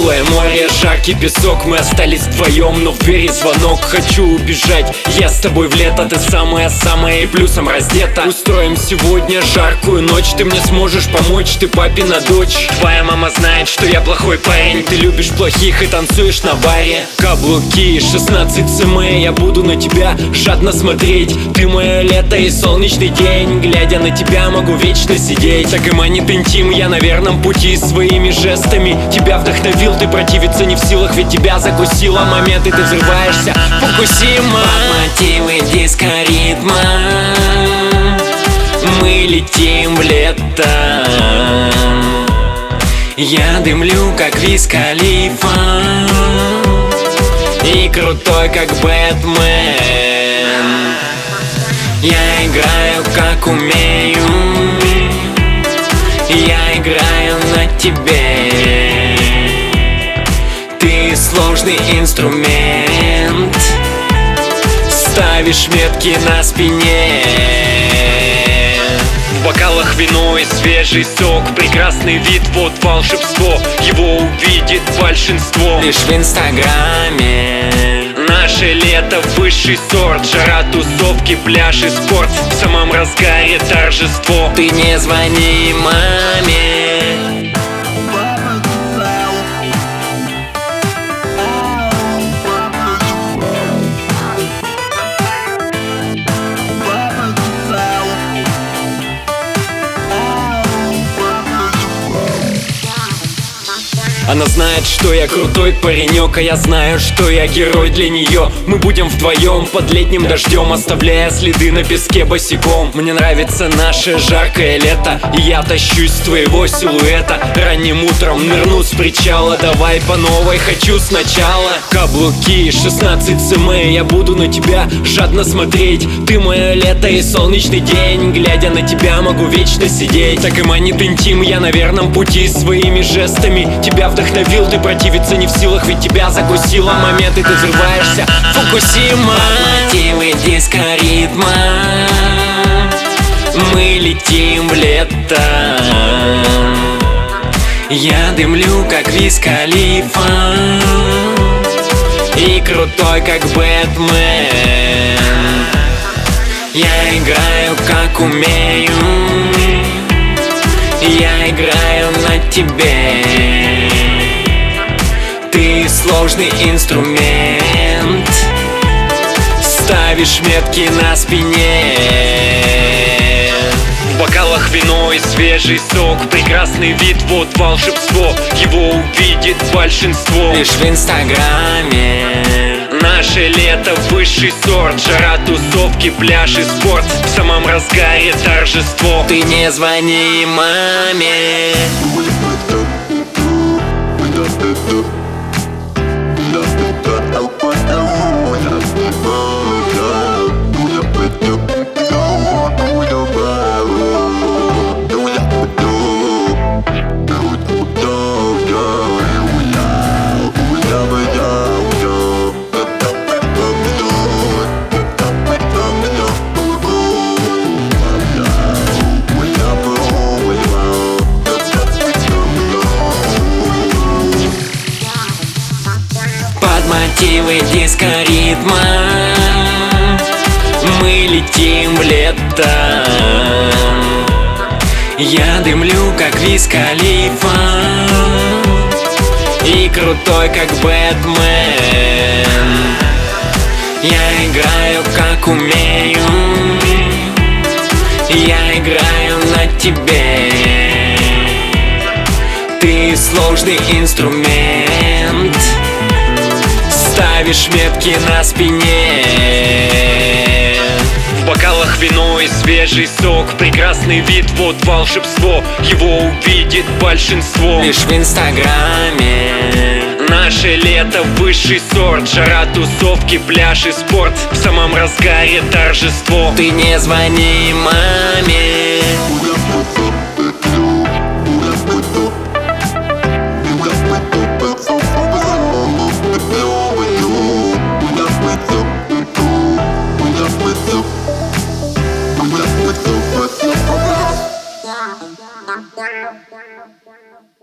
Теплое море, жаркий песок, мы остались вдвоем, но в двери звонок. Хочу убежать, я с тобой в лето, ты самая-самая и плюсом раздета. Устроим сегодня жаркую ночь, ты мне сможешь помочь, ты папина дочь. Твоя мама знает, что я плохой парень, ты любишь плохих и танцуешь на баре. Каблуки 16 см, я буду на тебя жадно смотреть. Ты мое лето и солнечный день, глядя на тебя могу вечно сидеть. Так и манит интим, я на верном пути, своими жестами тебя вдохновил. Ты противиться не в силах, ведь тебя закусила момент, и ты взрываешься Фукусима. Под мотивы диско-ритма мы летим в лето. Я дымлю, как Виз Халифа, и крутой, как Бэтмен. Я играю, как умею, я играю на тебе. Ты сложный инструмент, ставишь метки на спине. В бокалах вино и свежий сок, прекрасный вид, вот волшебство. Его увидит большинство лишь в инстаграме. Наше лето высший сорт, жара, тусовки, пляж и спорт. В самом разгаре торжество. Ты не звони маме. Она знает, что я крутой паренек, а я знаю, что я герой для нее. Мы будем вдвоем под летним дождем, оставляя следы на песке босиком. Мне нравится наше жаркое лето, и я тащусь с твоего силуэта. Ранним утром нырну с причала, давай по новой, хочу сначала. Каблуки 16 см, я буду на тебя жадно смотреть. Ты мое лето и солнечный день, глядя на тебя могу вечно сидеть. Так и манит интим, я на верном пути, своими жестами тебя вдохновил. Ты противиться не в силах, ведь тебя закусила момент, и ты взрываешься Фукусима. Мотивы диско-ритма мы летим в лето. Я дымлю, как Виз Халифа, и крутой, как Бэтмен. Я играю, как умею, я играю на тебе. Ты сложный инструмент, ставишь метки на спине. В бокалах вино и свежий сок, прекрасный вид, вот волшебство. Его увидит большинство лишь в инстаграме. Наше лето высший сорт, жара, тусовки, пляж и спорт. В самом разгаре торжество. Ты не звони маме. Мотивы диско-ритма мы летим в лето. Я дымлю, как Виз Халифа, и крутой, как Бэтмен. Я играю, как умею, я играю на тебе. Ты сложный инструмент, ставишь метки на спине. В бокалах вино и свежий сок, прекрасный вид, вот волшебство. Его увидит большинство лишь в инстаграме. Наше лето высший сорт, жара, тусовки, пляж и спорт. В самом разгаре торжество. Ты не звони маме. Yeah.